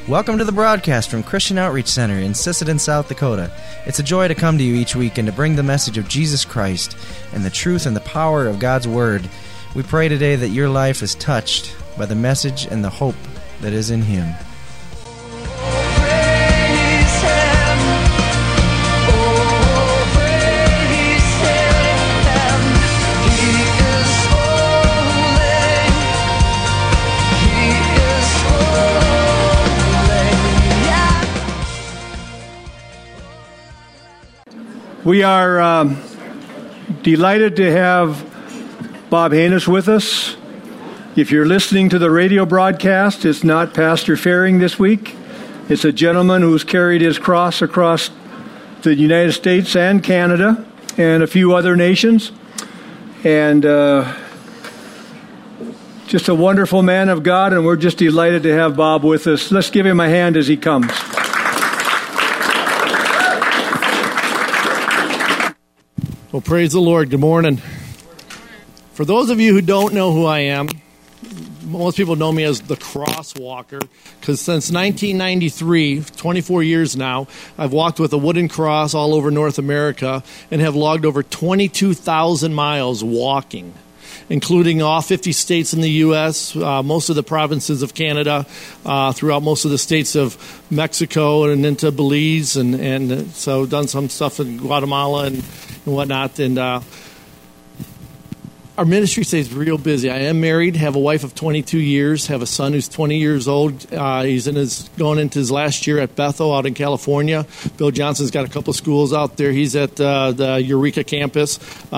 Welcome to the broadcast from Christian Outreach Center in Sisseton, South Dakota. It's a joy to come to you each week and to bring the message of Jesus Christ and the truth and the power of God's Word. We pray today that your life is touched by the message and the hope that is in Him. We are delighted to have Bob Haynes with us. If you're listening to the radio broadcast, it's not Pastor Faring this week. It's a gentleman who's carried his cross across the United States and Canada and a few other nations. And just a wonderful man of God, and we're just delighted to have Bob with us. Let's give him a hand as he comes. Well, praise the Lord. Good morning. For those of you who don't know who I am, most people know me as the Crosswalker, because since 1993, 24 years now, I've walked with a wooden cross all over North America and have logged over 22,000 miles walking, including all 50 states in the U.S., most of the provinces of Canada, throughout most of the states of Mexico and into Belize, and so done some stuff in Guatemala and whatnot. And our ministry stays real busy. I am married, have a wife of 22 years, have a son who's 20 years old. He's going into his last year at Bethel out in California. Bill Johnson's got a couple of schools out there. He's at the Eureka campus,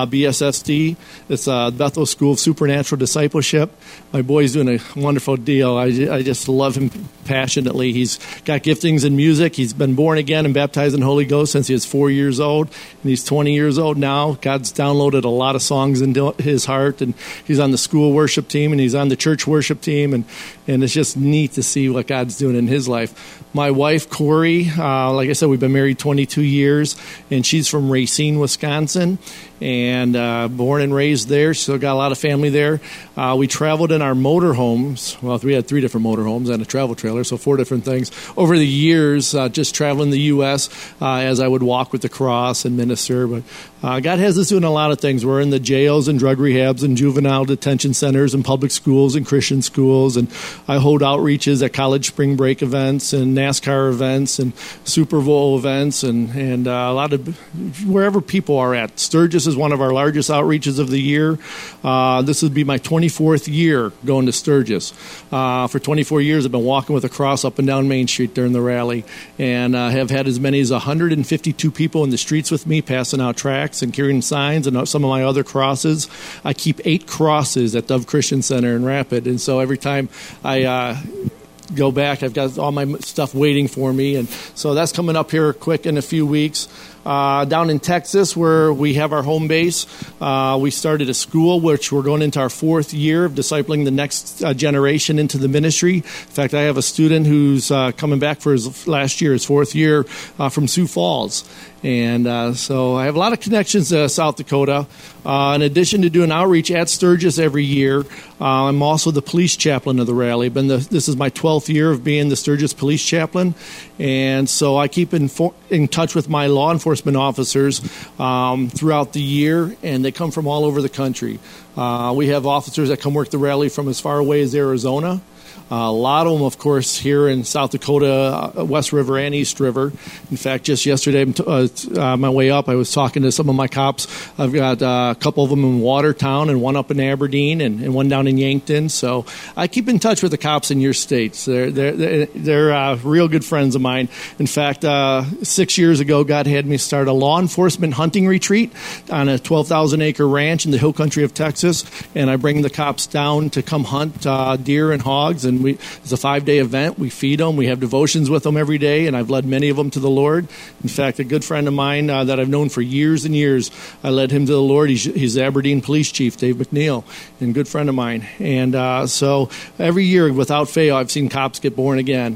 BSSD. It's Bethel School of Supernatural Discipleship. My boy's doing a wonderful deal. I just love him passionately. He's got giftings in music. He's been born again and baptized in the Holy Ghost since he was 4 years old, and he's 20 years old now. God's downloaded a lot of songs into his heart, and he's on the school worship team, and he's on the church worship team, and it's just neat to see what God's doing in his life. My wife, Corey, like I said, we've been married 22 years, and she's from Racine, Wisconsin, and born and raised there. Still got a lot of family there. We traveled in our motorhomes. Well, we had 3 different motorhomes and a travel trailer, so 4 different things. Over the years, just traveling the U.S. As I would walk with the cross and minister. But God has us doing a lot of things. We're in the jails and drug rehabs and juvenile detention centers and public schools and Christian schools. And I hold outreaches at college spring break events and NASCAR events and Super Bowl events and a lot of wherever people are at. Sturgis is one of our largest outreaches of the year. This would be my 24th year going to Sturgis. For 24 years, I've been walking with a cross up and down Main Street during the rally, and have had as many as 152 people in the streets with me, passing out tracts and carrying signs and some of my other crosses. I keep 8 crosses at Dove Christian Center in Rapid, and so every time I go back, I've got all my stuff waiting for me, and so that's coming up here quick in a few weeks. Down in Texas, where we have our home base, we started a school, which we're going into our 4th year of discipling the next generation into the ministry. In fact, I have a student who's coming back for his last year, his 4th year, from Sioux Falls. And so I have a lot of connections to South Dakota. In addition to doing outreach at Sturgis every year, I'm also the police chaplain of the rally. This is my 12th year of being the Sturgis police chaplain. And so I keep in touch with my law enforcement officers throughout the year, and they come from all over the country. We have officers that come work the rally from as far away as Arizona. A lot of them, of course, here in South Dakota, West River and East River. In fact, just yesterday, on my way up, I was talking to some of my cops. I've got a couple of them in Watertown and one up in Aberdeen and one down in Yankton. So I keep in touch with the cops in your states. They're real good friends of mine. In fact, 6 years ago, God had me start a law enforcement hunting retreat on a 12,000-acre ranch in the hill country of Texas, and I bring the cops down to come hunt deer and hogs, and it's a 5-day event. We feed them. We have devotions with them every day, and I've led many of them to the Lord. In fact, a good friend of mine that I've known for years and years, I led him to the Lord. He's the Aberdeen Police Chief, Dave McNeil, and a good friend of mine. And so every year, without fail, I've seen cops get born again.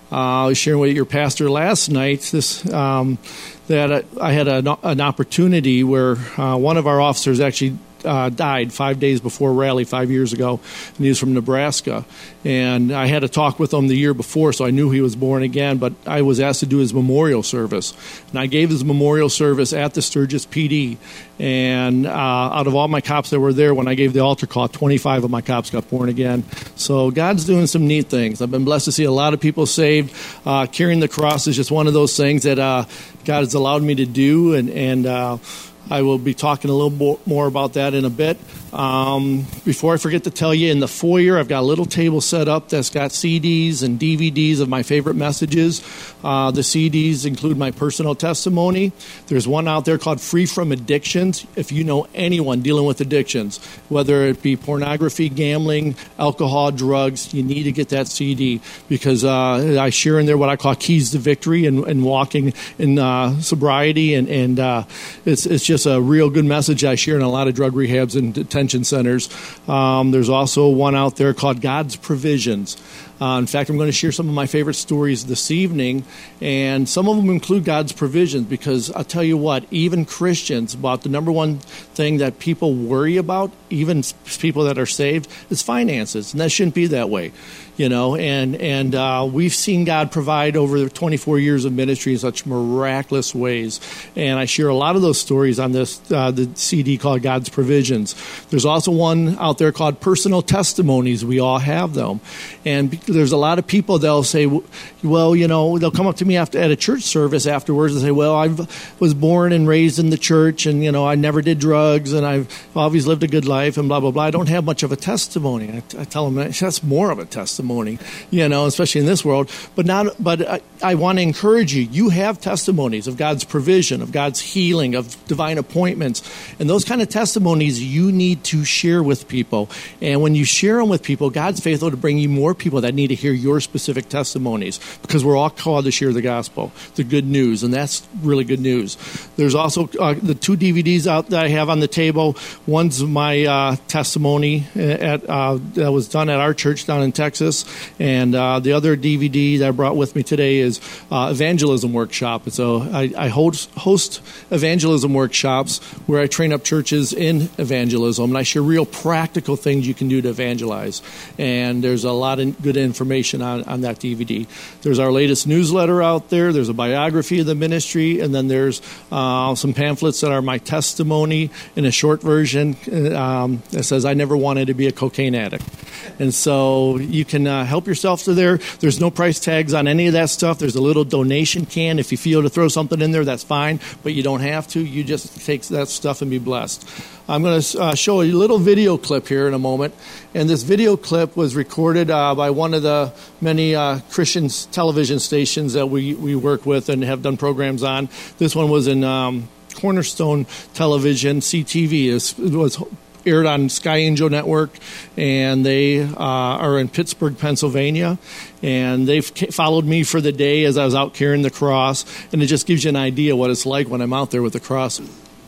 I was sharing with your pastor last night that I had an opportunity where one of our officers actually died 5 days before Rally 5 years ago, and he was from Nebraska. And I had a talk with him the year before, so I knew he was born again, but I was asked to do his memorial service. And I gave his memorial service at the Sturgis PD. And out of all my cops that were there, when I gave the altar call, 25 of my cops got born again. So God's doing some neat things. I've been blessed to see a lot of people saved. Carrying the cross is just one of those things that God has allowed me to do, and I will be talking a little more about that in a bit. Before I forget to tell you, in the foyer, I've got a little table set up that's got CDs and DVDs of my favorite messages. The CDs include my personal testimony. There's one out there called Free from Addictions. If you know anyone dealing with addictions, whether it be pornography, gambling, alcohol, drugs, you need to get that CD, because I share in there what I call keys to victory and walking in sobriety, and it's just a real good message I share in a lot of drug rehabs and detention centers. There's also one out there called God's Provisions. In fact, I'm going to share some of my favorite stories this evening, and some of them include God's provisions, because I'll tell you what, even Christians, about the number one thing that people worry about, even people that are saved, is finances, and that shouldn't be that way. You know, and we've seen God provide over 24 years of ministry in such miraculous ways. And I share a lot of those stories on this the CD called God's Provisions. There's also one out there called Personal Testimonies. We all have them. And there's a lot of people, they'll say, well, you know, they'll come up to me at a church service afterwards and say, well, I was born and raised in the church, and, you know, I never did drugs, and I've always lived a good life, and blah, blah, blah. I don't have much of a testimony. I tell them that's more of a testimony. You know, especially in this world. But I want to encourage you. You have testimonies of God's provision, of God's healing, of divine appointments. And those kind of testimonies you need to share with people. And when you share them with people, God's faithful to bring you more people that need to hear your specific testimonies, because we're all called to share the gospel, the good news. And that's really good news. There's also the two DVDs out that I have on the table. One's my testimony that was done at our church down in Texas. And the other DVD that I brought with me today is Evangelism Workshop. So I host evangelism workshops where I train up churches in evangelism, and I share real practical things you can do to evangelize. And there's a lot of good information on that DVD. There's our latest newsletter out there. There's a biography of the ministry, and then there's some pamphlets that are my testimony in a short version that says I never wanted to be a cocaine addict. And so you can help yourself to there. There's no price tags on any of that stuff. There's a little donation can. If you feel to throw something in there, that's fine, but you don't have to. You just take that stuff and be blessed. I'm going to show a little video clip here in a moment. And this video clip was recorded by one of the many Christian television stations that we work with and have done programs on. This one was in Cornerstone Television, CTV. It was aired on Sky Angel Network, and they are in Pittsburgh, Pennsylvania. And they've followed me for the day as I was out carrying the cross, and it just gives you an idea what it's like when I'm out there with the cross.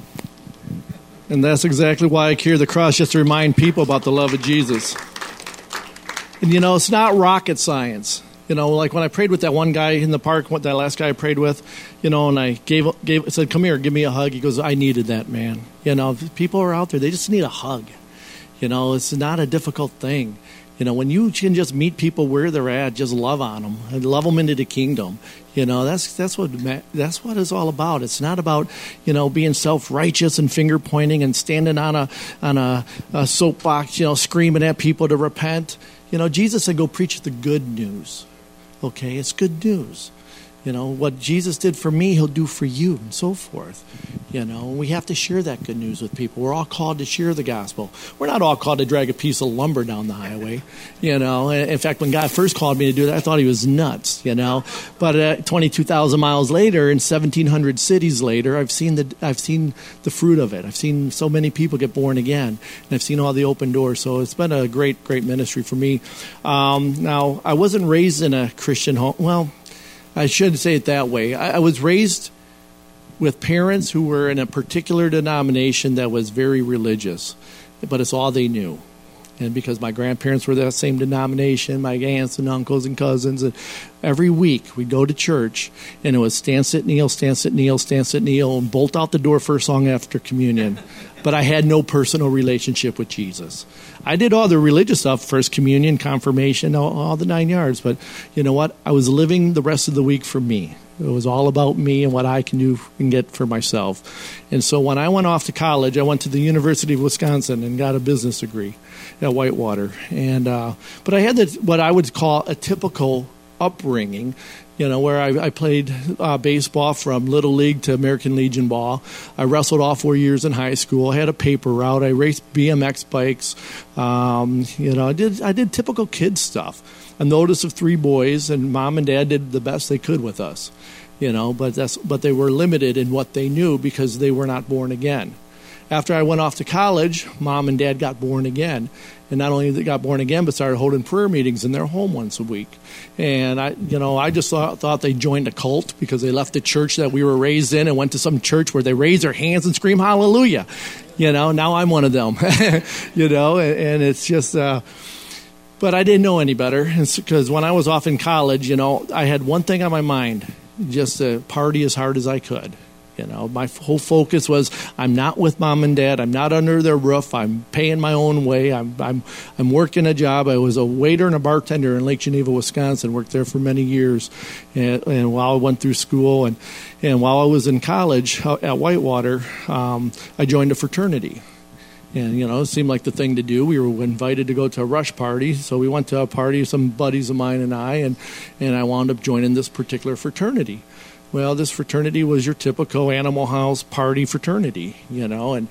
And that's exactly why I carry the cross, just to remind people about the love of Jesus. And, you know, it's not rocket science. You know, like when I prayed with that one guy in the park, that last guy I prayed with, you know, and I said, come here, give me a hug. He goes, I needed that, man. You know, people are out there, they just need a hug. You know, it's not a difficult thing. You know, when you can just meet people where they're at, just love on them and love them into the kingdom. You know, that's what it's all about. It's not about, you know, being self-righteous and finger pointing and standing on a soapbox, you know, screaming at people to repent. You know, Jesus said, go preach the good news. Okay, it's good news. You know, what Jesus did for me, he'll do for you, and so forth. You know, we have to share that good news with people. We're all called to share the gospel. We're not all called to drag a piece of lumber down the highway. You know, in fact, when God first called me to do that, I thought he was nuts, you know. But 22,000 miles later, and 1,700 cities later, I've seen the fruit of it. I've seen so many people get born again, and I've seen all the open doors. So it's been a great, great ministry for me. Now, I wasn't raised in a Christian home. Well, I shouldn't say it that way. I was raised with parents who were in a particular denomination that was very religious, but it's all they knew. And because my grandparents were that same denomination, my aunts and uncles and cousins, and every week we'd go to church, and it was stand, sit, kneel, stand, sit, kneel, stand, sit, kneel, and bolt out the door first song after communion. But I had no personal relationship with Jesus. I did all the religious stuff, first communion, confirmation, all the 9 yards. But you know what? I was living the rest of the week for me. It was all about me and what I can do and get for myself. And so when I went off to college, I went to the University of Wisconsin and got a business degree at Whitewater. And but I had what I would call a typical upbringing, where I played baseball from Little League to American Legion ball. I wrestled all 4 years in high school. I had a paper route. I raced BMX bikes. I did typical kid stuff. A notice of 3 boys, and Mom and Dad did the best they could with us, but they were limited in what they knew because they were not born again. After I went off to college, Mom and Dad got born again. And not only they got born again, but started holding prayer meetings in their home once a week. And I just thought they joined a cult because they left the church that we were raised in and went to some church where they raise their hands and scream hallelujah. Now I'm one of them. And it's just. But I didn't know any better because when I was off in college, I had one thing on my mind: just to party as hard as I could. My whole focus was I'm not with Mom and Dad. I'm not under their roof. I'm paying my own way. I'm working a job. I was a waiter and a bartender in Lake Geneva, Wisconsin. Worked there for many years, and while I went through school and while I was in college at Whitewater, I joined a fraternity. And, it seemed like the thing to do. We were invited to go to a rush party, so we went to a party, some buddies of mine and I, and I wound up joining this particular fraternity. Well, this fraternity was your typical Animal House party fraternity, and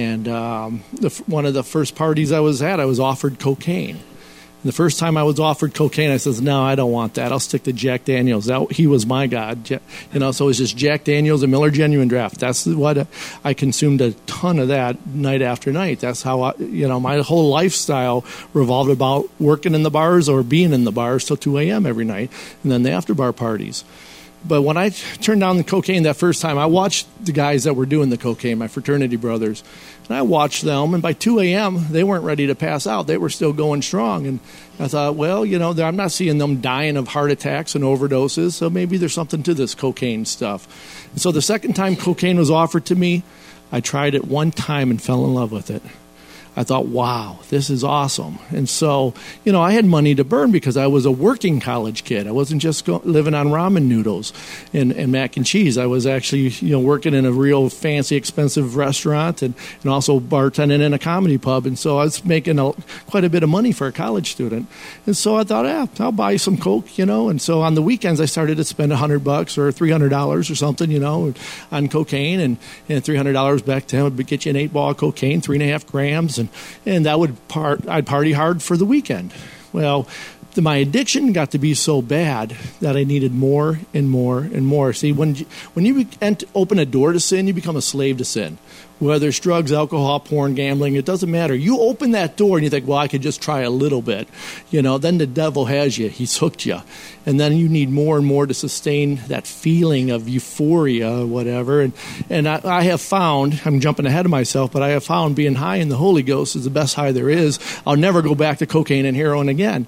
one of the first parties I was at, I was offered cocaine. The first time I was offered cocaine, I says, no, I don't want that. I'll stick to Jack Daniels. He was my God. So it was just Jack Daniels and Miller Genuine Draft. That's what I consumed a ton of that night after night. That's how my whole lifestyle revolved about working in the bars or being in the bars till 2 a.m. every night, and then the after-bar parties. But when I turned down the cocaine that first time, I watched the guys that were doing the cocaine, my fraternity brothers. And I watched them, and by 2 a.m., they weren't ready to pass out. They were still going strong. And I thought, well, I'm not seeing them dying of heart attacks and overdoses, so maybe there's something to this cocaine stuff. And so the second time cocaine was offered to me, I tried it one time and fell in love with it. I thought, wow, this is awesome. And so, I had money to burn because I was a working college kid. I wasn't just living on ramen noodles and mac and cheese. I was actually, working in a real fancy, expensive restaurant and also bartending in a comedy pub. And so I was making quite a bit of money for a college student. And so I thought, I'll buy some Coke, And so on the weekends, I started to spend $100 or $300 or something, on cocaine. And $300 back then would get you an 8-ball of cocaine, 3.5 grams. And that I'd party hard for the weekend. Well, my addiction got to be so bad that I needed more and more and more. See, when you open a door to sin, you become a slave to sin. Whether it's drugs, alcohol, porn, gambling, it doesn't matter. You open that door and you think, well, I could just try a little bit. Then the devil has you. He's hooked you. And then you need more and more to sustain that feeling of euphoria or whatever. And I have found, I'm jumping ahead of myself, but I have found being high in the Holy Ghost is the best high there is. I'll never go back to cocaine and heroin again.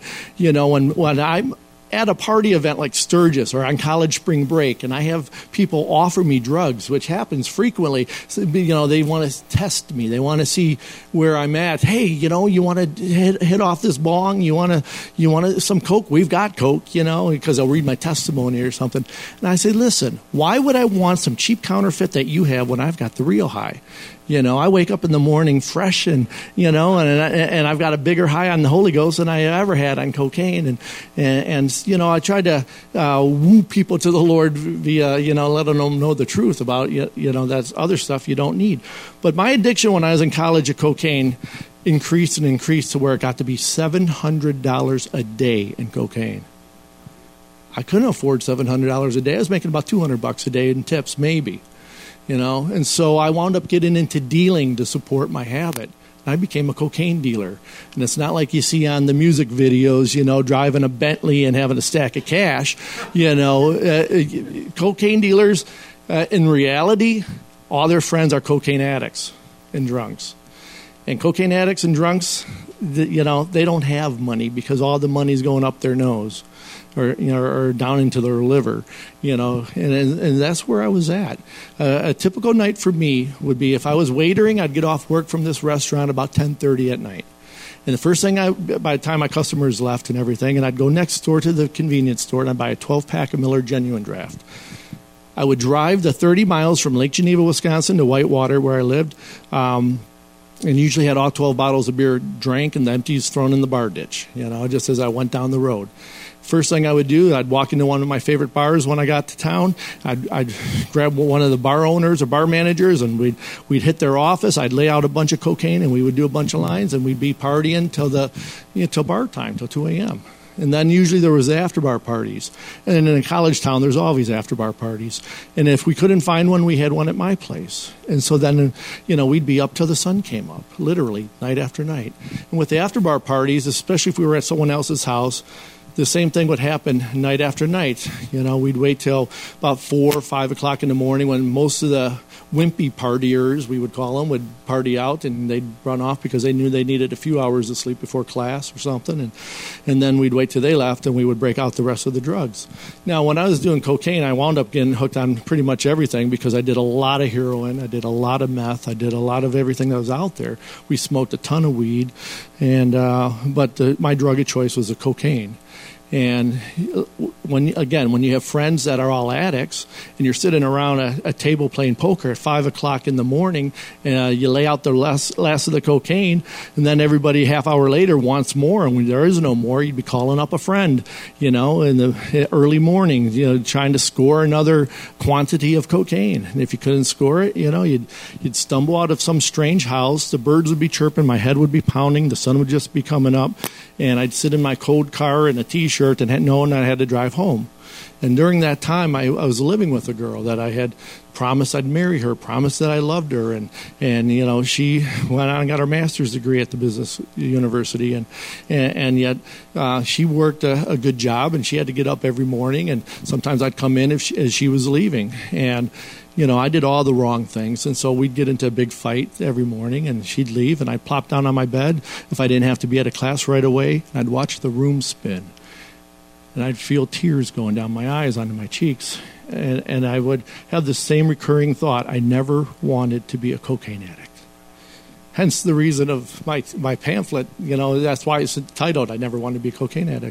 When I'm at a party event like Sturgis or on college spring break, and I have people offer me drugs, which happens frequently. So, they want to test me. They want to see where I'm at. Hey, you want to hit off this bong? You want some Coke? We've got Coke, because they'll read my testimony or something. And I say, listen, why would I want some cheap counterfeit that you have when I've got the real high? I wake up in the morning fresh and I've got a bigger high on the Holy Ghost than I ever had on cocaine. And I tried to woo people to the Lord via, letting them know the truth about, that's other stuff you don't need. But my addiction when I was in college of cocaine increased and increased to where it got to be $700 a day in cocaine. I couldn't afford $700 a day. I was making about $200 a day in tips, maybe. And so I wound up getting into dealing to support my habit. I became a cocaine dealer. And it's not like you see on the music videos, driving a Bentley and having a stack of cash. Cocaine dealers, in reality, all their friends are cocaine addicts and drunks. And cocaine addicts and drunks, they don't have money because all the money's going up their nose, or down into their liver, and that's where I was at. A typical night for me would be if I was waitering, I'd get off work from this restaurant about 10:30 at night. And the first thing by the time my customers left and everything, and I'd go next door to the convenience store and I'd buy a 12-pack of Miller Genuine Draft. I would drive the 30 miles from Lake Geneva, Wisconsin to Whitewater where I lived, and usually had all 12 bottles of beer drank and the empties thrown in the bar ditch, just as I went down the road. First thing I would do, I'd walk into one of my favorite bars when I got to town. I'd grab one of the bar owners or bar managers, and we'd hit their office. I'd lay out a bunch of cocaine, and we would do a bunch of lines, and we'd be partying till bar time, till 2 a.m. And then usually there was the after-bar parties. And in a college town, there's always after-bar parties. And if we couldn't find one, we had one at my place. And so then, we'd be up till the sun came up, literally, night after night. And with the after-bar parties, especially if we were at someone else's house, the same thing would happen night after night. We'd wait till about 4 or 5 o'clock in the morning when most of the wimpy partiers, we would call them, would party out, and they'd run off because they knew they needed a few hours of sleep before class or something. And then we'd wait till they left, and we would break out the rest of the drugs. Now, when I was doing cocaine, I wound up getting hooked on pretty much everything because I did a lot of heroin, I did a lot of meth, I did a lot of everything that was out there. We smoked a ton of weed, but my drug of choice was the cocaine. And when you have friends that are all addicts and you're sitting around a table playing poker at 5 o'clock in the morning, you lay out the last of the cocaine, and then everybody half hour later wants more, and when there is no more, you'd be calling up a friend, in the early morning, trying to score another quantity of cocaine. And if you couldn't score it, you'd stumble out of some strange house, the birds would be chirping, my head would be pounding, the sun would just be coming up, and I'd sit in my cold car in a T-shirt and knowing I had to drive home. And during that time, I was living with a girl that I had promised I'd marry her, promised that I loved her, and she went on and got her master's degree at the business university, and yet she worked a good job, and she had to get up every morning, and sometimes I'd come in as she was leaving, and I did all the wrong things, and so we'd get into a big fight every morning, and she'd leave, and I'd plop down on my bed if I didn't have to be at a class right away, and I'd watch the room spin. And I'd feel tears going down my eyes onto my cheeks. And I would have the same recurring thought, I never wanted to be a cocaine addict. Hence the reason of my pamphlet, that's why it's titled, I Never Wanted to Be a Cocaine Addict.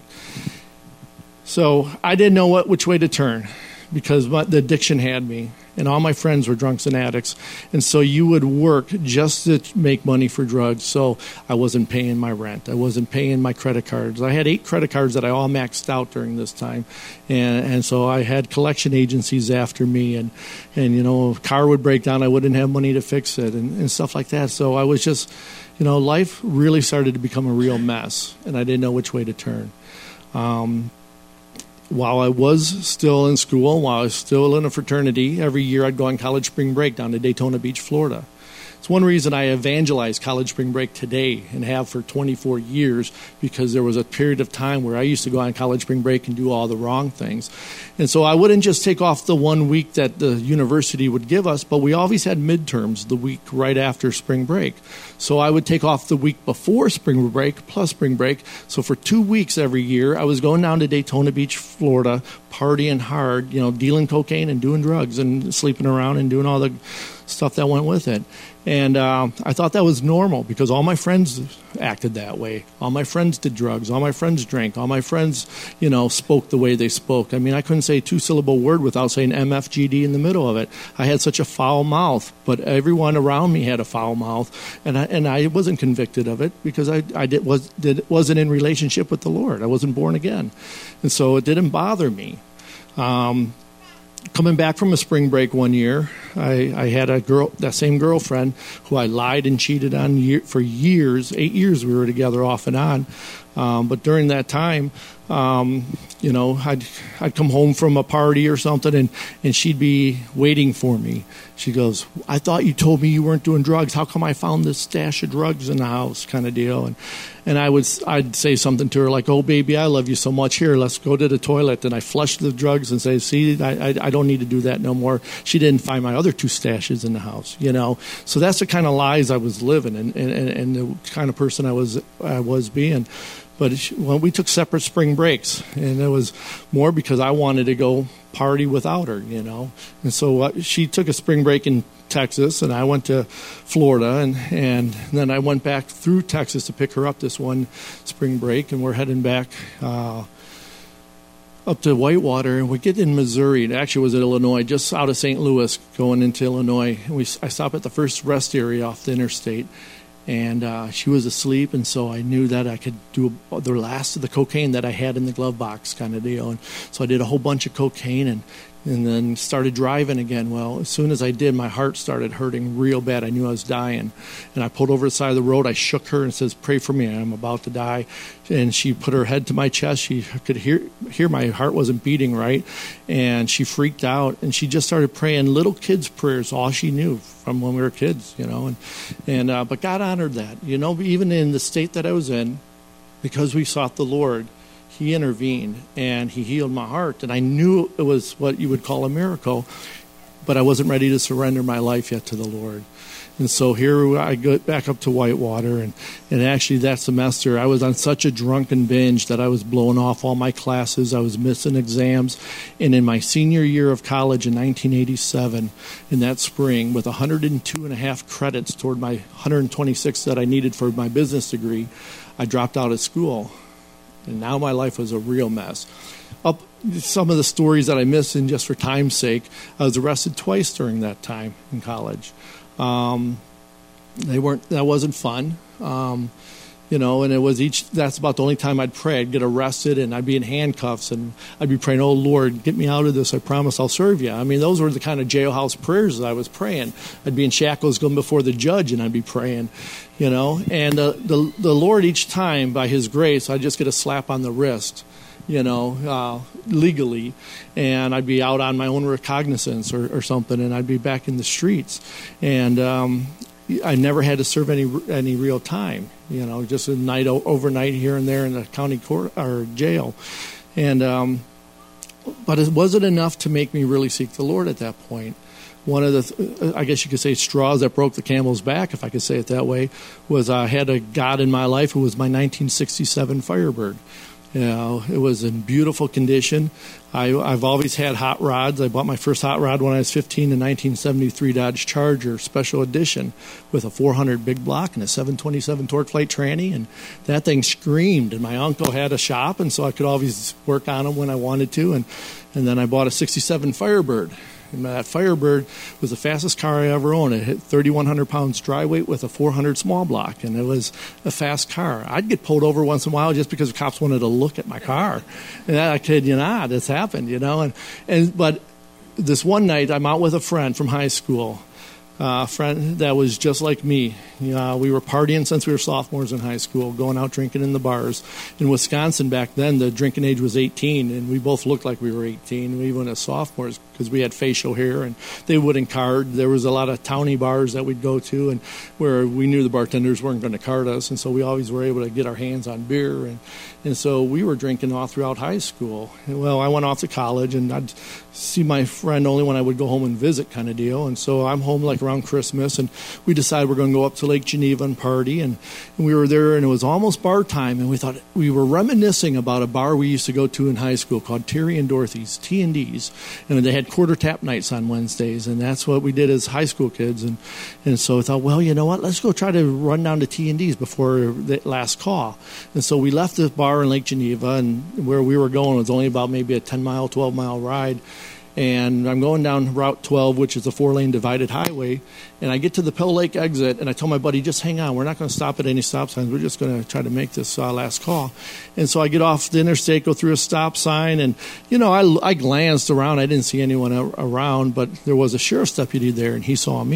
So I didn't know which way to turn because the addiction had me. And all my friends were drunks and addicts. And so you would work just to make money for drugs. So I wasn't paying my rent. I wasn't paying my credit cards. I had 8 credit cards that I all maxed out during this time. And so I had collection agencies after me. And a car would break down. I wouldn't have money to fix it and stuff like that. So I was just, life really started to become a real mess. And I didn't know which way to turn. While I was still in school, while I was still in a fraternity, every year I'd go on college spring break down to Daytona Beach, Florida. It's one reason I evangelized college spring break today and have for 24 years because there was a period of time where I used to go on college spring break and do all the wrong things. And so I wouldn't just take off the 1 week that the university would give us, but we always had midterms the week right after spring break. So I would take off the week before spring break plus spring break. So for 2 weeks every year, I was going down to Daytona Beach, Florida, partying hard, dealing cocaine and doing drugs and sleeping around and doing all the stuff that went with it. And I thought that was normal because all my friends acted that way. All my friends did drugs. All my friends drank. All my friends, spoke the way they spoke. I mean, I couldn't say a 2-syllable word without saying MFGD in the middle of it. I had such a foul mouth, but everyone around me had a foul mouth, and I wasn't convicted of it because I wasn't in relationship with the Lord. I wasn't born again, and so it didn't bother me. Coming back from a spring break one year, I had that same girlfriend who I lied and cheated on for years. 8 years we were together off and on. But during that time, I'd come home from a party or something, and she'd be waiting for me. She goes, "I thought you told me you weren't doing drugs. How come I found this stash of drugs in the house?" kind of deal. And I'd say something to her like, "Oh, baby, I love you so much. Here, let's go to the toilet." And I flushed the drugs and say, "See, I don't need to do that no more." She didn't find my other 2 stashes in the house, So that's the kind of lies I was living and the kind of person I was being. But we took separate spring breaks, and it was more because I wanted to go party without her, And so she took a spring break in Texas, and I went to Florida, and then I went back through Texas to pick her up this one spring break, and we're heading back up to Whitewater, and we get in Missouri. It actually was in Illinois, just out of St. Louis, going into Illinois. I stopped at the first rest area off the interstate. And she was asleep, and so I knew that I could do the last of the cocaine that I had in the glove box kind of deal. And so I did a whole bunch of cocaine and then started driving again. Well, as soon as I did, my heart started hurting real bad. I knew I was dying. And I pulled over the side of the road. I shook her and says, "Pray for me. I'm about to die." And she put her head to my chest. She could hear my heart wasn't beating right. And she freaked out. And she just started praying little kids' prayers, all she knew from when we were kids, But God honored that. Even in the state that I was in, because we sought the Lord, He intervened, and He healed my heart. And I knew it was what you would call a miracle, but I wasn't ready to surrender my life yet to the Lord. And so here I go back up to Whitewater, and actually that semester I was on such a drunken binge that I was blowing off all my classes. I was missing exams. And in my senior year of college in 1987, in that spring, with 102.5 credits toward my 126 that I needed for my business degree, I dropped out of school. And now my life was a real mess. Some of the stories that I missed, and just for time's sake, I was arrested twice during that time in college. That wasn't fun. And it was that's about the only time I'd pray. I'd get arrested and I'd be in handcuffs and I'd be praying, "Oh Lord, get me out of this. I promise I'll serve you." I mean, those were the kind of jailhouse prayers that I was praying. I'd be in shackles going before the judge and I'd be praying, and the Lord each time by His grace, I'd just get a slap on the wrist, legally, and I'd be out on my own recognizance or something, and I'd be back in the streets. And I never had to serve any real time, just a night overnight here and there in the county court or jail. And but it wasn't enough to make me really seek the Lord at that point. One of the, I guess you could say, straws that broke the camel's back, if I could say it that way, was I had a God in my life who was my 1967 Firebird. It was in beautiful condition. I've always had hot rods. I bought my first hot rod when I was 15, a 1973 Dodge Charger Special Edition with a 400 big block and a 727 torque flight tranny, and that thing screamed. And my uncle had a shop, and so I could always work on them when I wanted to. And then I bought a 67 Firebird. And that Firebird was the fastest car I ever owned. It hit 3,100 pounds dry weight with a 400 small block, and it was a fast car. I'd get pulled over once in a while just because the cops wanted to look at my car. And I kid you not, this happened, But this one night, I'm out with a friend from high school, a friend that was just like me. We were partying since we were sophomores in high school, going out drinking in the bars. In Wisconsin back then, the drinking age was 18, and we both looked like we were 18, even as sophomores, because we had facial hair, and they wouldn't card. There was a lot of towny bars that we'd go to, and where we knew the bartenders weren't going to card us, and so we always were able to get our hands on beer, and so we were drinking all throughout high school. Well, I went off to college, and I'd see my friend only when I would go home and visit kind of deal, and so I'm home like around Christmas, and we decided we're going to go up to Lake Geneva and party, and we were there, and it was almost bar time, and we thought we were reminiscing about a bar we used to go to in high school called Terry and Dorothy's, T&D's, and they had quarter tap nights on Wednesdays, and that's what we did as high school kids, and so I thought, well, you know what, let's go try to run down to T&D's before the last call. And so we left the bar in Lake Geneva, and where we were going was only about maybe a 10-mile, 12-mile ride. And I'm going down Route 12, which is a 4-lane divided highway, and I get to the Pill Lake exit, and I tell my buddy, just hang on. We're not going to stop at any stop signs. We're just going to try to make this last call. And so I get off the interstate, go through a stop sign, and, I glanced around. I didn't see anyone around, but there was a sheriff's deputy there, and he saw me.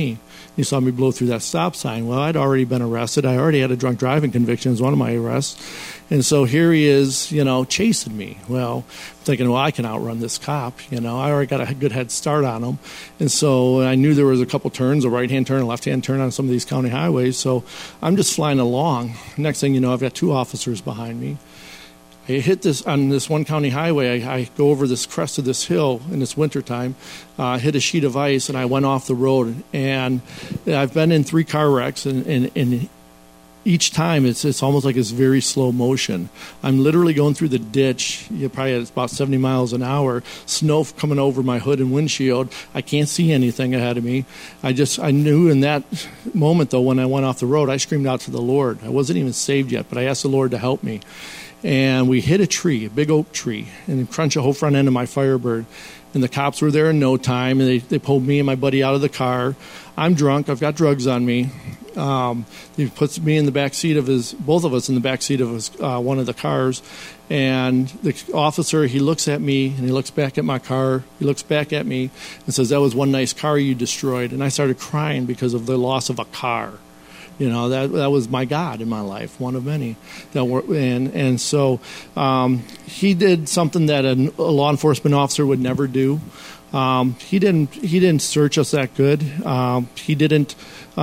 He saw me blow through that stop sign. Well, I'd already been arrested. I already had a drunk driving conviction as one of my arrests. And so here he is, chasing me. Well, thinking, well, I can outrun this cop. I already got a good head start on him. And so I knew there was a couple turns, a right-hand turn, a left-hand turn on some of these county highways. So I'm just flying along. Next thing you know, I've got 2 officers behind me. I hit this on this one county highway. I go over this crest of this hill in this wintertime, hit a sheet of ice, and I went off the road. And I've been in 3 car wrecks, and each time it's almost like it's very slow motion. I'm literally going through the ditch. Probably at about 70 miles an hour. Snow coming over my hood and windshield. I can't see anything ahead of me. I knew in that moment, though, when I went off the road, I screamed out to the Lord. I wasn't even saved yet, but I asked the Lord to help me. And we hit a tree, a big oak tree, and crunched the whole front end of my Firebird. And the cops were there in no time, and they pulled me and my buddy out of the car. I'm drunk. I've got drugs on me. He puts me in the back seat of both of us in the back seat of one of the cars. And the officer, he looks at me, and he looks back at my car. He looks back at me and says, "That was one nice car you destroyed." And I started crying because of the loss of a car. That was my God in my life, one of many. So he did something that a law enforcement officer would never do. He didn't search us that good. He didn't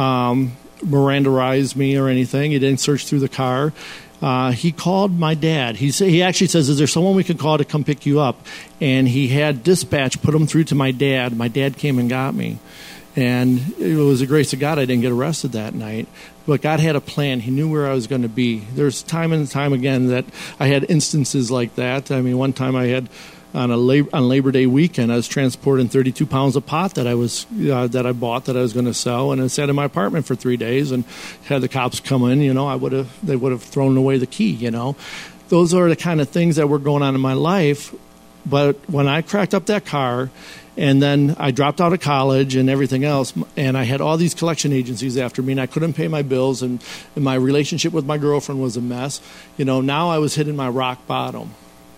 Mirandarize me or anything. He didn't search through the car. He called my dad. He actually says, "Is there someone we could call to come pick you up?" And he had dispatch put him through to my dad. My dad came and got me. And it was the grace of God I didn't get arrested that night. But God had a plan. He knew where I was going to be. There's time and time again that I had instances like that. I mean, one time I had on Labor Day weekend, I was transporting 32 pounds of pot that I bought that I was going to sell, and I sat in my apartment for 3 days and had the cops come in. They would have thrown away the key. Those are the kind of things that were going on in my life. But when I cracked up that car, and then I dropped out of college and everything else, and I had all these collection agencies after me, and I couldn't pay my bills, and my relationship with my girlfriend was a mess. Now I was hitting my rock bottom.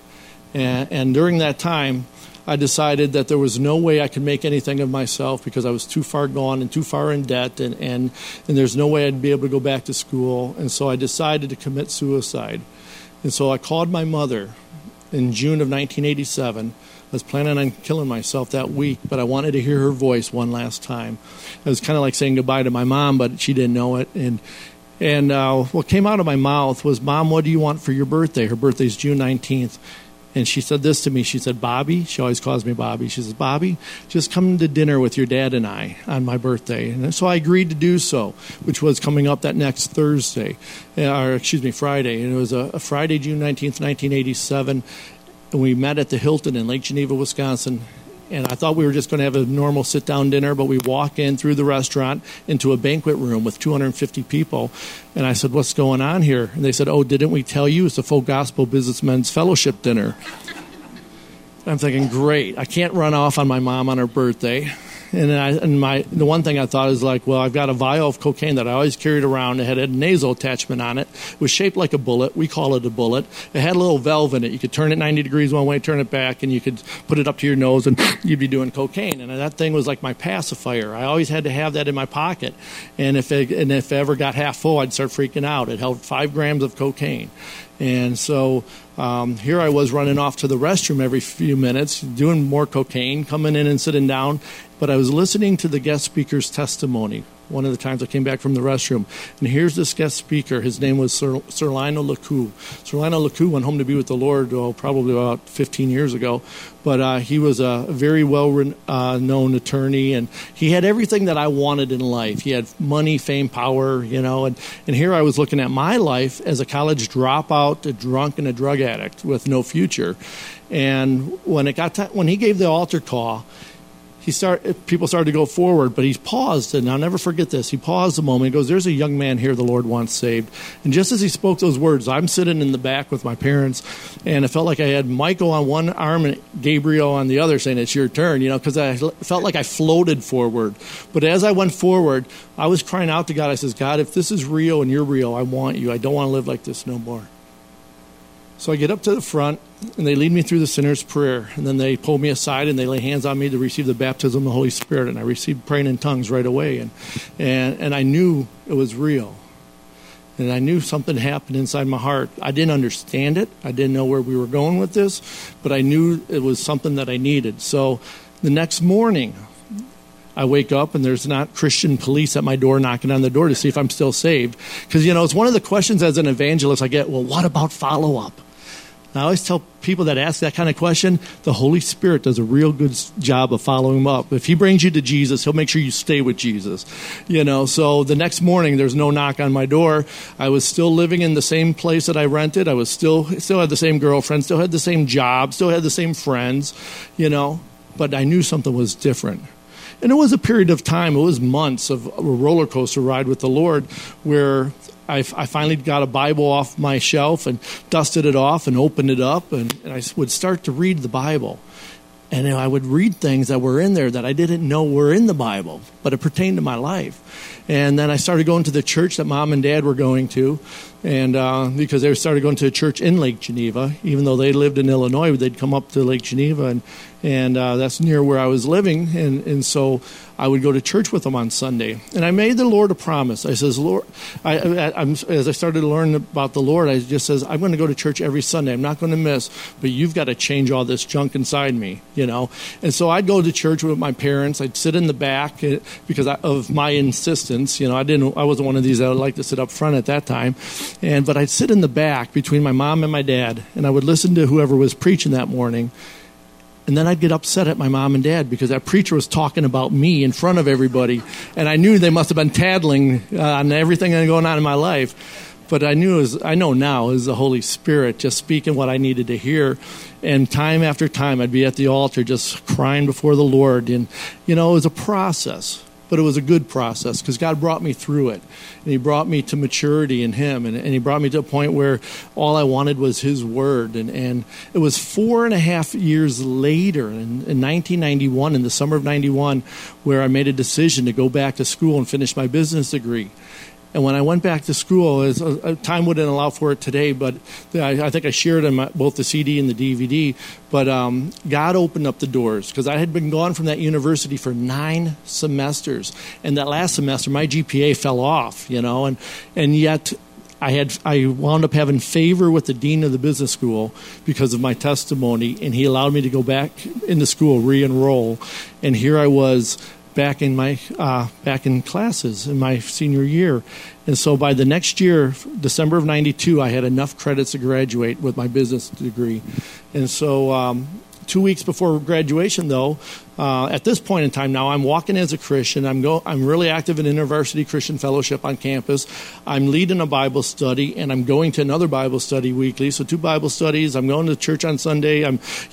And during that time, I decided that there was no way I could make anything of myself because I was too far gone and too far in debt, and there's no way I'd be able to go back to school. And so I decided to commit suicide. And so I called my mother in June of 1987. I was planning on killing myself that week, but I wanted to hear her voice one last time. It was kind of like saying goodbye to my mom, but she didn't know it. And what came out of my mouth was, "Mom, what do you want for your birthday?" Her birthday's June 19th. And she said this to me. She said, "Bobby," she always calls me Bobby. She says, "Bobby, just come to dinner with your dad and I on my birthday." And so I agreed to do so, which was coming up that next Friday. And it was a Friday, June 19th, 1987. And we met at the Hilton in Lake Geneva, Wisconsin. And I thought we were just going to have a normal sit-down dinner, but we walk in through the restaurant into a banquet room with 250 people. And I said, "What's going on here?" And they said, "Oh, didn't we tell you? It's a Full Gospel Businessmen's Fellowship dinner." I'm thinking, great. I can't run off on my mom on her birthday. And the one thing I thought is like, well, I've got a vial of cocaine that I always carried around. It had a nasal attachment on it. It was shaped like a bullet. We call it a bullet. It had a little valve in it. You could turn it 90 degrees one way, turn it back, and you could put it up to your nose, and you'd be doing cocaine. And that thing was like my pacifier. I always had to have that in my pocket. And if it ever got half full, I'd start freaking out. It held 5 grams of cocaine. And so here I was running off to the restroom every few minutes, doing more cocaine, coming in and sitting down. But I was listening to the guest speaker's testimony one of the times I came back from the restroom. And here's this guest speaker. His name was Sir Lionel LeCoux. Sir Lionel LeCoux went home to be with the Lord probably about 15 years ago. But he was a very well-known attorney, and he had everything that I wanted in life. He had money, fame, power, and here I was looking at my life as a college dropout, a drunk, and a drug addict with no future. And when he gave the altar call, people started to go forward, but he paused, and I'll never forget this. He paused a moment. He goes, "There's a young man here the Lord wants saved." And just as he spoke those words, I'm sitting in the back with my parents, and it felt like I had Michael on one arm and Gabriel on the other saying, "It's your turn," because I felt like I floated forward. But as I went forward, I was crying out to God. I says, "God, if this is real and you're real, I want you. I don't want to live like this no more." So I get up to the front, and they lead me through the sinner's prayer. And then they pull me aside, and they lay hands on me to receive the baptism of the Holy Spirit. And I received praying in tongues right away. And I knew it was real. And I knew something happened inside my heart. I didn't understand it. I didn't know where we were going with this. But I knew it was something that I needed. So the next morning, I wake up, and there's not Christian police at my door knocking on the door to see if I'm still saved. Because, it's one of the questions as an evangelist I get, well, what about follow-up? I always tell people that ask that kind of question, the Holy Spirit does a real good job of following them up. If he brings you to Jesus, he'll make sure you stay with Jesus. So the next morning, there's no knock on my door. I was still living in the same place that I rented. I was still had the same girlfriend, still had the same job, still had the same friends, but I knew something was different. And it was a period of time, it was months of a roller coaster ride with the Lord where I finally got a Bible off my shelf and dusted it off and opened it up, and I would start to read the Bible. And I would read things that were in there that I didn't know were in the Bible, but it pertained to my life. And then I started going to the church that Mom and Dad were going to, and because they started going to a church in Lake Geneva. Even though they lived in Illinois, they'd come up to Lake Geneva, and that's near where I was living. And so I would go to church with them on Sunday. And I made the Lord a promise. I says, Lord, as I started to learn about the Lord, I just says, I'm going to go to church every Sunday. I'm not going to miss, but you've got to change all this junk inside me, And so I'd go to church with my parents. I'd sit in the back because of my insistence. I wasn't one of these that would like to sit up front at that time. But I'd sit in the back between my mom and my dad, and I would listen to whoever was preaching that morning. And then I'd get upset at my mom and dad because that preacher was talking about me in front of everybody. And I knew they must have been tattling on everything going on in my life. But I know now is the Holy Spirit just speaking what I needed to hear. And time after time, I'd be at the altar just crying before the Lord. And, it was a process. But it was a good process because God brought me through it. And he brought me to maturity in him. And he brought me to a point where all I wanted was his word. And it was 4.5 years later, in 1991, in the summer of 91, where I made a decision to go back to school and finish my business degree. And when I went back to school, time wouldn't allow for it today, but I think I shared in both the CD and the DVD. But God opened up the doors because I had been gone from that university for 9 semesters. And that last semester, my GPA fell off, and yet I wound up having favor with the dean of the business school because of my testimony, and he allowed me to go back into school, re-enroll. And here I was back in classes in my senior year. And so by the next year, December of 92, I had enough credits to graduate with my business degree. And so 2 weeks before graduation, though, at this point in time now, I'm walking as a Christian. I'm really active in InterVarsity Christian Fellowship on campus. I'm leading a Bible study, and I'm going to another Bible study weekly. So 2 Bible studies. I'm going to church on Sunday.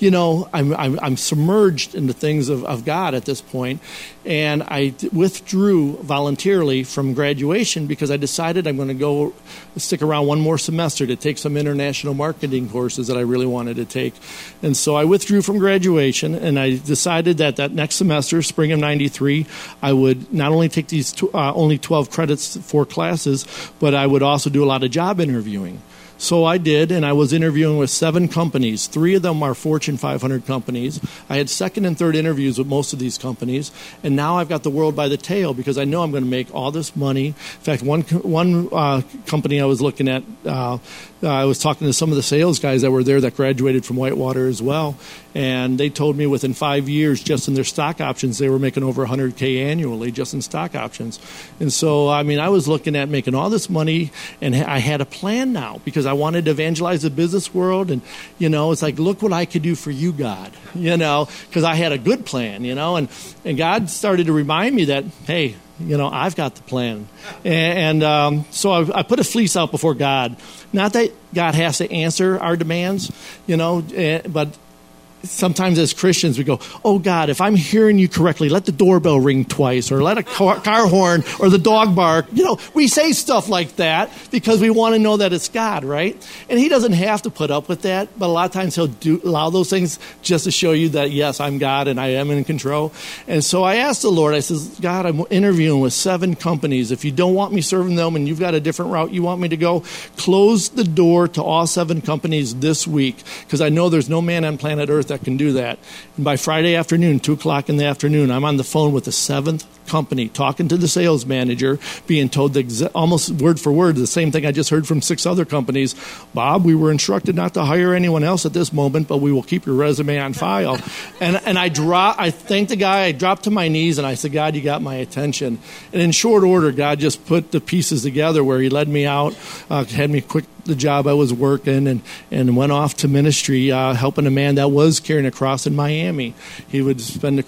I'm submerged in the things of God at this point. And I withdrew voluntarily from graduation because I decided I'm going to go stick around one more semester to take some international marketing courses that I really wanted to take. And so I withdrew from graduation, and I decided that next semester, spring of 93, I would not only take these only 12 credits for classes, but I would also do a lot of job interviewing. So I did, and I was interviewing with 7 companies. 3 of them are Fortune 500 companies. I had second and third interviews with most of these companies, and now I've got the world by the tail because I know I'm going to make all this money. In fact, one company I was looking at, I was talking to some of the sales guys that were there that graduated from Whitewater as well, and they told me within 5 years, just in their stock options, they were making over $100K annually just in stock options. And so, I was looking at making all this money, and I had a plan now because I wanted to evangelize the business world. And, it's like, look what I could do for you, God, because I had a good plan, and God started to remind me that, hey, I've got the plan. And so I put a fleece out before God. Not that God has to answer our demands, but sometimes as Christians we go, oh God, if I'm hearing you correctly, let the doorbell ring twice, or let a car horn or the dog bark. We say stuff like that because we want to know that it's God, right? And he doesn't have to put up with that, but a lot of times he'll allow those things just to show you that, yes, I'm God and I am in control. And so I asked the Lord, I says, God, I'm interviewing with 7 companies. If you don't want me serving them and you've got a different route you want me to go, close the door to all 7 companies this week, because I know there's no man on planet Earth that can do that. And by Friday afternoon, 2 o'clock in the afternoon, I'm on the phone with the 7th company, talking to the sales manager, being told almost word for word the same thing I just heard from 6 other companies. Bob, we were instructed not to hire anyone else at this moment, but we will keep your resume on file. And I thanked the guy. I dropped to my knees and I said, God, you got my attention. And in short order, God just put the pieces together where he led me out, had me quit the job I was working, and went off to ministry, helping a man that was carrying a cross in Miami. He would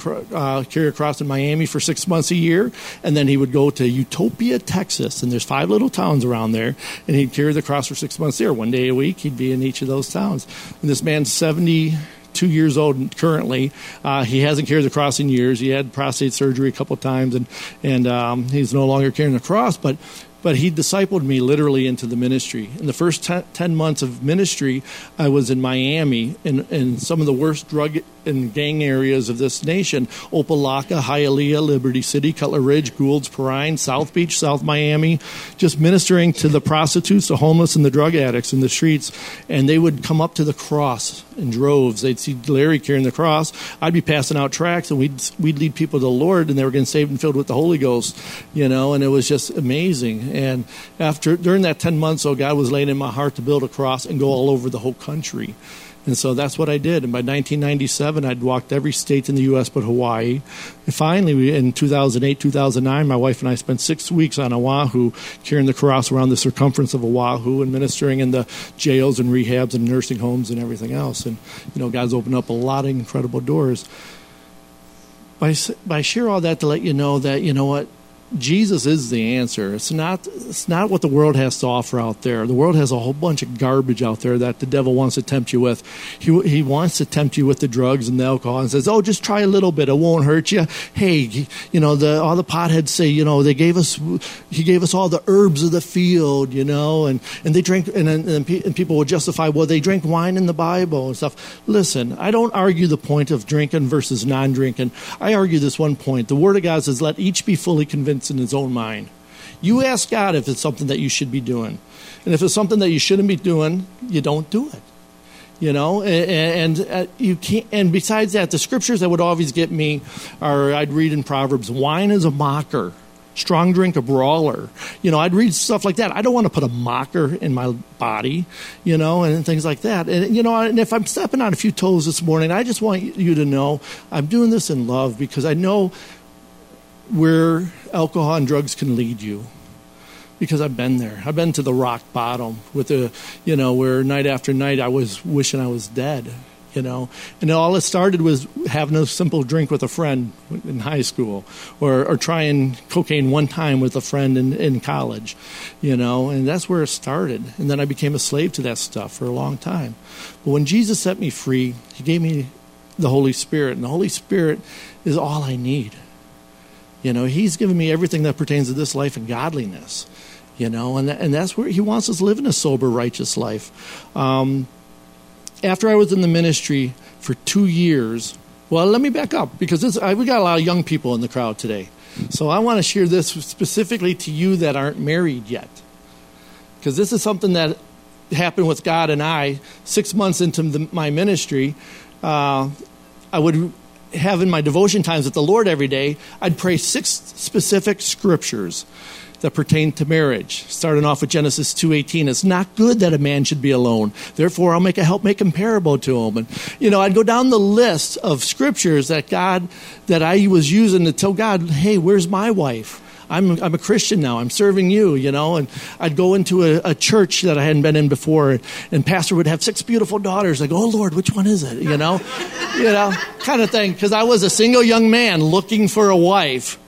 carry a cross in Miami for 6 months a year, and then he would go to Utopia, Texas, and there's 5 little towns around there, and he'd carry the cross for 6 months there. 1 day a week, he'd be in each of those towns. And this man's 72 years old currently. He hasn't carried the cross in years. He had prostate surgery a couple of times, and he's no longer carrying the cross, but he discipled me literally into the ministry. In the first 10 months of ministry, I was in Miami in some of the worst drug and gang areas of this nation: Opelika, Hialeah, Liberty City, Cutler Ridge, Goulds, Perrine, South Beach, South Miami, just ministering to the prostitutes, the homeless, and the drug addicts in the streets. And they would come up to the cross in droves. They'd see Larry carrying the cross. I'd be passing out tracts, and we'd lead people to the Lord, and they were getting saved and filled with the Holy Ghost, and it was just amazing. And during that 10 months, God was laying in my heart to build a cross and go all over the whole country. And so that's what I did. And by 1997, I'd walked every state in the U.S. but Hawaii. And finally, in 2008, 2009, my wife and I spent 6 weeks on Oahu, carrying the cross around the circumference of Oahu and ministering in the jails and rehabs and nursing homes and everything else. And, God's opened up a lot of incredible doors. I share all that to let you know that, what? Jesus is the answer. It's not what the world has to offer out there. The world has a whole bunch of garbage out there that the devil wants to tempt you with. He wants to tempt you with the drugs and the alcohol and says, oh, just try a little bit. It won't hurt you. Hey, all the potheads say, he gave us all the herbs of the field, and they drink, and people will justify, well, they drink wine in the Bible and stuff. Listen, I don't argue the point of drinking versus non-drinking. I argue this one point. The Word of God says, let each be fully convinced in his own mind. You ask God if it's something that you should be doing. And if it's something that you shouldn't be doing, you don't do it. And you can't. And besides that, the scriptures that would always get me are, I'd read in Proverbs, wine is a mocker, strong drink a brawler. I'd read stuff like that. I don't want to put a mocker in my body, and things like that. And, and if I'm stepping on a few toes this morning, I just want you to know I'm doing this in love, because I know where alcohol and drugs can lead you, because I've been there. I've been to the rock bottom with where night after night I was wishing I was dead, and all it started was having a simple drink with a friend in high school, or trying cocaine one time with a friend in college, and that's where it started. And then I became a slave to that stuff for a long time. But when Jesus set me free, he gave me the Holy Spirit, and the Holy Spirit is all I need. He's given me everything that pertains to this life and godliness, and that's where he wants us to live in a sober, righteous life. After I was in the ministry for 2 years, well, let me back up, because we got a lot of young people in the crowd today. So I want to share this specifically to you that aren't married yet, because this is something that happened with God and I 6 months into my ministry. I would have in my devotion times with the Lord every day, I'd pray 6 specific scriptures that pertain to marriage, starting off with Genesis 2:18. It's not good that a man should be alone. Therefore, I'll help make him comparable to him. And, I'd go down the list of scriptures that I was using to tell God, hey, where's my wife? I'm a Christian now. I'm serving you, and I'd go into a church that I hadn't been in before, and pastor would have 6 beautiful daughters. I go, oh Lord, which one is it? Kind of thing. Because I was a single young man looking for a wife,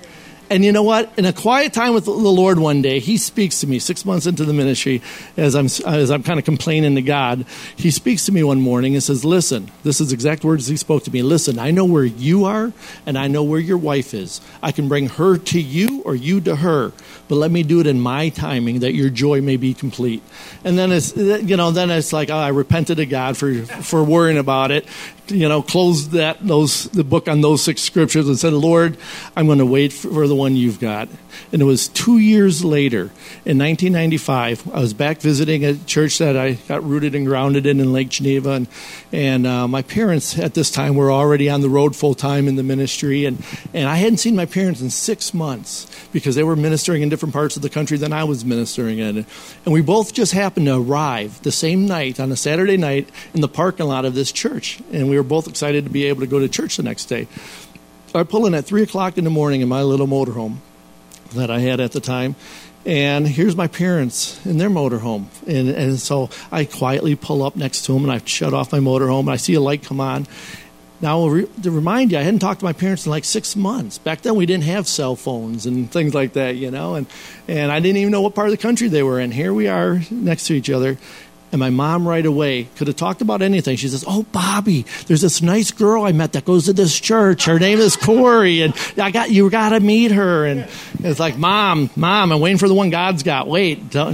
And you know what? In a quiet time with the Lord one day, he speaks to me 6 months into the ministry as I'm kind of complaining to God. He speaks to me one morning and says, listen, this is exact words he spoke to me. Listen, I know where you are and I know where your wife is. I can bring her to you or you to her, but let me do it in my timing that your joy may be complete. And then it's like, I repented to God for worrying about it. Closed the book on those 6 scriptures and said, Lord, I'm going to wait for the one you've got. And it was 2 years later, in 1995, I was back visiting a church that I got rooted and grounded in Lake Geneva. And my parents at this time were already on the road full time in the ministry. And I hadn't seen my parents in 6 months because they were ministering in different parts of the country than I was ministering in. And we both just happened to arrive the same night, on a Saturday night, in the parking lot of this church. And we were both excited to be able to go to church the next day. I pull in at 3 o'clock in the morning in my little motorhome that I had at the time, and here's my parents in their motorhome. And so I quietly pull up next to them, and I shut off my motorhome, and I see a light come on. Now, to remind you, I hadn't talked to my parents in like 6 months. Back then, we didn't have cell phones and things like that, and I didn't even know what part of the country they were in. Here we are next to each other. And my mom right away could have talked about anything. She says, oh, Bobby, there's this nice girl I met that goes to this church. Her name is Corey, and you got to meet her. And it's like, Mom, I'm waiting for the one God's got. Wait, but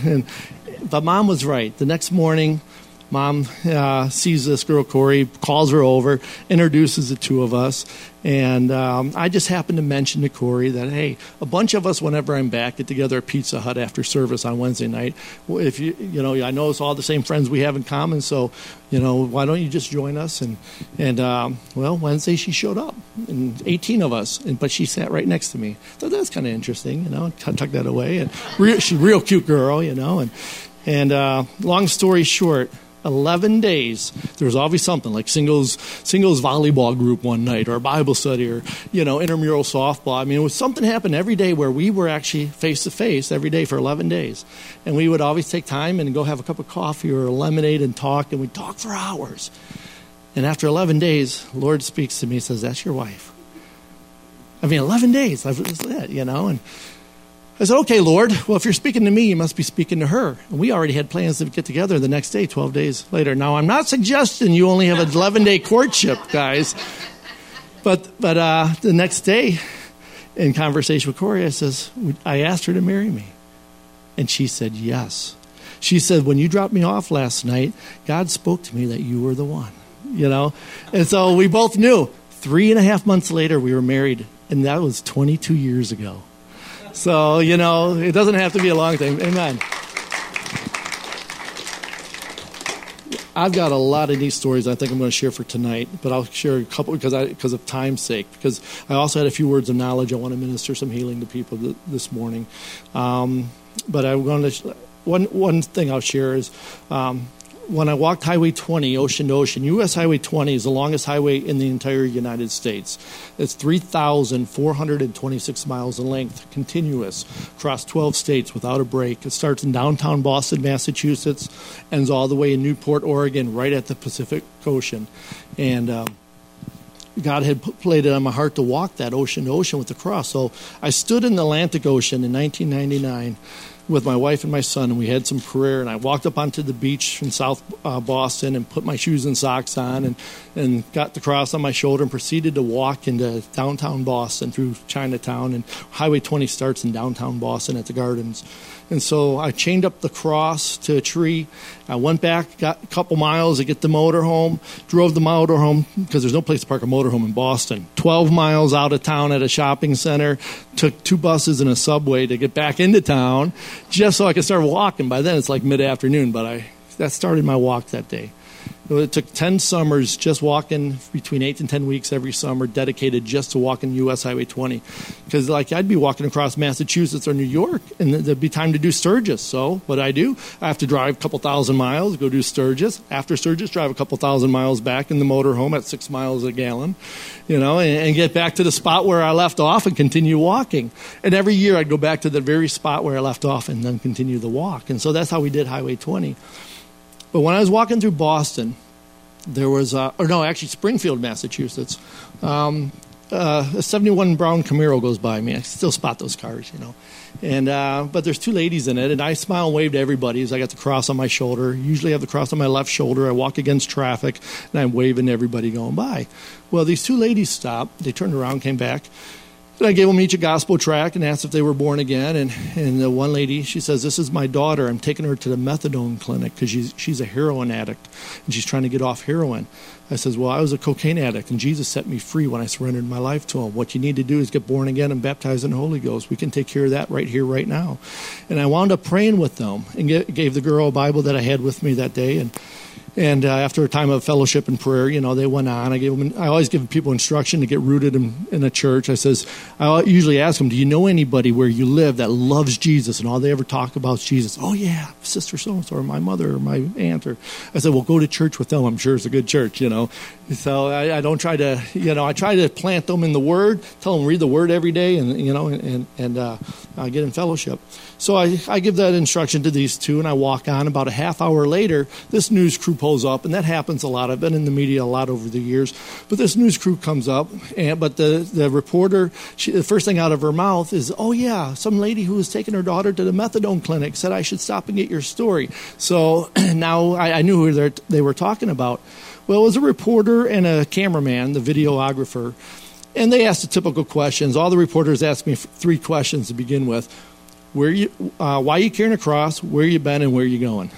Mom was right. The next morning, Mom sees this girl, Corey, calls her over, introduces the two of us. And I just happened to mention to Corey that, hey, a bunch of us, whenever I'm back, get together at Pizza Hut after service on Wednesday night. If I know it's all the same friends we have in common, so, why don't you just join us? And Wednesday she showed up, and 18 of us, but she sat right next to me. So that's kind of interesting, tuck that away. And she's a real cute girl, And long story short, 11 days, there was always something like singles volleyball group one night, or a Bible study, or, intramural softball. I mean, it was something happened every day where we were actually face-to-face every day for 11 days. And we would always take time and go have a cup of coffee or a lemonade and talk, and we'd talk for hours. And after 11 days, the Lord speaks to me and says, that's your wife. 11 days, that was it, and I said, okay, Lord, well, if you're speaking to me, you must be speaking to her. And we already had plans to get together the next day, 12 days later. Now, I'm not suggesting you only have an 11-day courtship, guys. But the next day, in conversation with Corey, I asked her to marry me. And she said yes. She said, when you dropped me off last night, God spoke to me that you were the one, And so we both knew. 3.5 months later, we were married. And that was 22 years ago. So, it doesn't have to be a long thing. Amen. I've got a lot of neat stories I think I'm going to share for tonight, but I'll share a couple because of time's sake, because I also had a few words of knowledge. I want to minister some healing to people this morning. But I'm going to one thing I'll share is when I walked Highway 20, ocean to ocean, U.S. Highway 20 is the longest highway in the entire United States. It's 3,426 miles in length, continuous, across 12 states without a break. It starts in downtown Boston, Massachusetts, ends all the way in Newport, Oregon, right at the Pacific Ocean. And God had played it on my heart to walk that ocean to ocean with the cross. So I stood in the Atlantic Ocean in 1999 with my wife and my son, and we had some prayer, and I walked up onto the beach in South Boston and put my shoes and socks on and got the cross on my shoulder and proceeded to walk into downtown Boston through Chinatown, and Highway 20 starts in downtown Boston at the Gardens. And so I chained up the cross to a tree. I went back, got a couple miles to get the motorhome, drove the motorhome, because there's no place to park a motorhome in Boston, 12 miles out of town at a shopping center, took 2 buses and a subway to get back into town, just so I could start walking. By then it's like mid-afternoon, but that started my walk that day. It took 10 summers just walking between 8 and 10 weeks every summer, dedicated just to walking U.S. Highway 20. Because I'd be walking across Massachusetts or New York, and there'd be time to do Sturgis. So what I do, I have to drive a couple thousand miles, go do Sturgis. After Sturgis, drive a couple thousand miles back in the motorhome at 6 miles a gallon, and get back to the spot where I left off and continue walking. And every year I'd go back to the very spot where I left off and then continue the walk. And so that's how we did Highway 20. But when I was walking through Boston, there was, Springfield, Massachusetts, a 71 brown Camaro goes by me. I still spot those cars, And but there's two ladies in it, and I smile and wave to everybody as I got the cross on my shoulder. Usually I have the cross on my left shoulder. I walk against traffic, and I'm waving to everybody going by. Well, these two ladies stopped. They turned around, came back. And I gave them each a gospel tract and asked if they were born again. And the one lady, she says, "This is my daughter. I'm taking her to the methadone clinic because she's a heroin addict, and she's trying to get off heroin." I says, "Well, I was a cocaine addict, and Jesus set me free when I surrendered my life to him. What you need to do is get born again and baptized in the Holy Ghost. We can take care of that right here, right now." And I wound up praying with them and gave the girl a Bible that I had with me that day. And after a time of fellowship and prayer, they went on. I always give people instruction to get rooted in a church. I usually ask them, "Do you know anybody where you live that loves Jesus?" And all they ever talk about is Jesus. "Oh, yeah, Sister so-and-so, or my mother, or my aunt." I said, "Well, go to church with them. I'm sure it's a good church, So I don't try to, I try to plant them in the Word, tell them read the Word every day, and get in fellowship. So I give that instruction to these two, and I walk on. About a half hour later, this news crew pulls up, and that happens a lot. I've been in the media a lot over the years. But this news crew comes up, but the reporter, the first thing out of her mouth is, "Oh, yeah, some lady who was taking her daughter to the methadone clinic said I should stop and get your story." So now I knew who they were talking about. Well, it was a reporter and a cameraman, the videographer, and they asked the typical questions. All the reporters asked me 3 questions to begin with. Why are you carrying a cross? Where you been and where you going?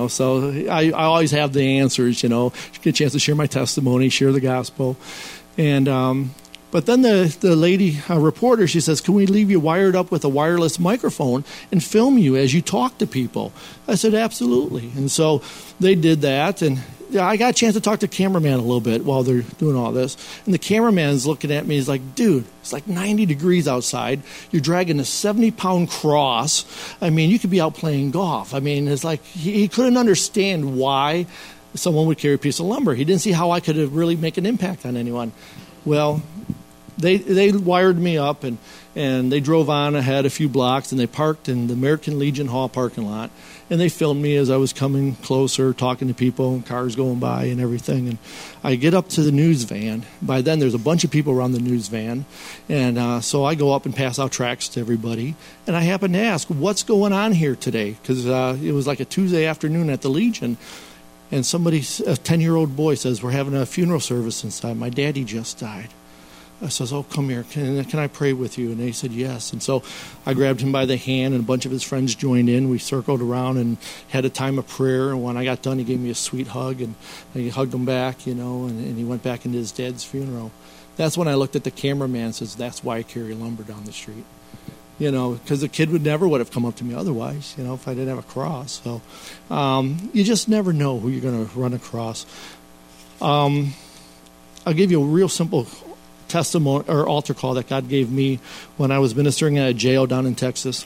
So I always have the answers. Get a chance to share my testimony, share the gospel, and but then the lady reporter, she says, "Can we leave you wired up with a wireless microphone and film you as you talk to people?" I said, "Absolutely." And so they did that, and I got a chance to talk to the cameraman a little bit while they're doing all this. And the cameraman's looking at me. He's like, "Dude, it's like 90 degrees outside. You're dragging a 70-pound cross. I mean, you could be out playing golf." I mean, it's like he couldn't understand why someone would carry a piece of lumber. He didn't see how I could really make an impact on anyone. Well, they wired me up, and they drove on ahead a few blocks, and they parked in the American Legion Hall parking lot. And they filmed me as I was coming closer, talking to people, and cars going by and everything. And I get up to the news van. By then, there's a bunch of people around the news van. And so I go up and pass out tracts to everybody. And I happen to ask, "What's going on here today?" Because it was like a Tuesday afternoon at the Legion. And a 10-year-old boy says, "We're having a funeral service inside. My daddy just died." I says, "Oh, come here. Can I pray with you?" And he said, "Yes." And so I grabbed him by the hand, and a bunch of his friends joined in. We circled around and had a time of prayer. And when I got done, he gave me a sweet hug, and I hugged him back, and he went back into his dad's funeral. That's when I looked at the cameraman and says, "That's why I carry lumber down the street." Because the kid would have come up to me otherwise, if I didn't have a cross. So you just never know who you're going to run across. I'll give you a real simple testimony or altar call that God gave me when I was ministering at a jail down in Texas.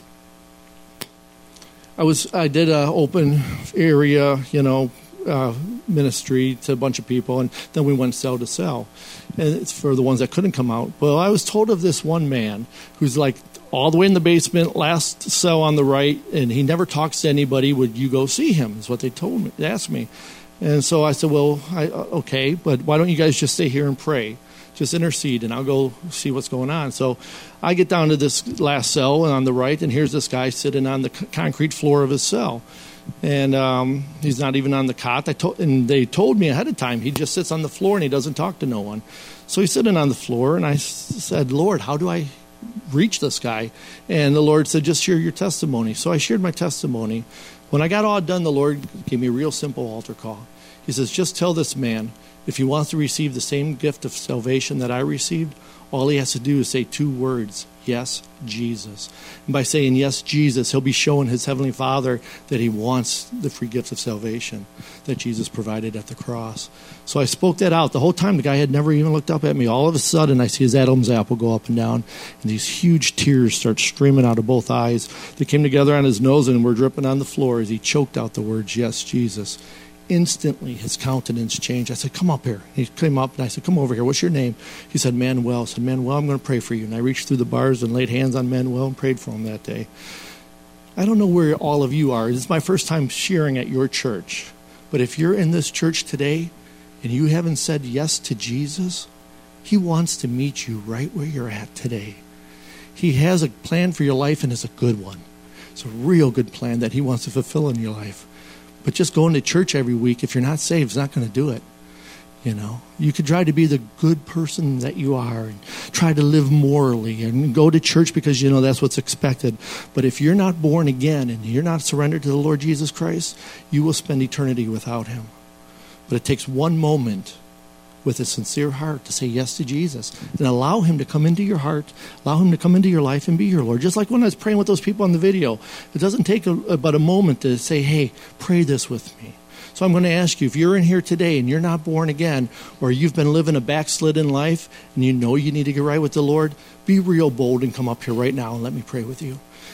I did an open area, ministry to a bunch of people, and then we went cell to cell, and it's for the ones that couldn't come out. Well, I was told of this one man who's like all the way in the basement, last cell on the right, and he never talks to anybody. Would you go see him? Is what they told me. They asked me, and so I said, "Well, okay, but why don't you guys just stay here and pray? Just intercede, and I'll go see what's going on." So I get down to this last cell on the right, and here's this guy sitting on the concrete floor of his cell. And he's not even on the cot. And they told me ahead of time, he just sits on the floor and he doesn't talk to no one. So he's sitting on the floor, and I said, "Lord, how do I reach this guy?" And the Lord said, "Just share your testimony." So I shared my testimony. When I got all done, the Lord gave me a real simple altar call. He says, "Just tell this man, if he wants to receive the same gift of salvation that I received, all he has to do is say 2 words, 'Yes, Jesus.' And by saying 'Yes, Jesus,' he'll be showing his Heavenly Father that he wants the free gift of salvation that Jesus provided at the cross." So I spoke that out. The whole time, the guy had never even looked up at me. All of a sudden, I see his Adam's apple go up and down, and these huge tears start streaming out of both eyes. They came together on his nose and were dripping on the floor as he choked out the words, "Yes, Jesus." Instantly, his countenance changed. I said, "Come up here." He came up, and I said, "Come over here. What's your name?" He said, "Manuel." I said, "Manuel, I'm going to pray for you." And I reached through the bars and laid hands on Manuel and prayed for him that day. I don't know where all of you are. This is my first time sharing at your church. But if you're in this church today and you haven't said yes to Jesus, He wants to meet you right where you're at today. He has a plan for your life, and it's a good one. It's a real good plan that he wants to fulfill in your life. But just going to church every week, if you're not saved, is not going to do it. You could try to be the good person that you are and try to live morally and go to church because that's what's expected. But if you're not born again and you're not surrendered to the Lord Jesus Christ, you will spend eternity without him. But it takes one moment with a sincere heart to say yes to Jesus and allow him to come into your heart, allow him to come into your life and be your Lord. Just like when I was praying with those people on the video, it doesn't take but a moment to say, hey, pray this with me. So I'm going to ask you, if you're in here today and you're not born again, or you've been living a backslidden life and you know you need to get right with the Lord, be real bold and come up here right now and let me pray with you.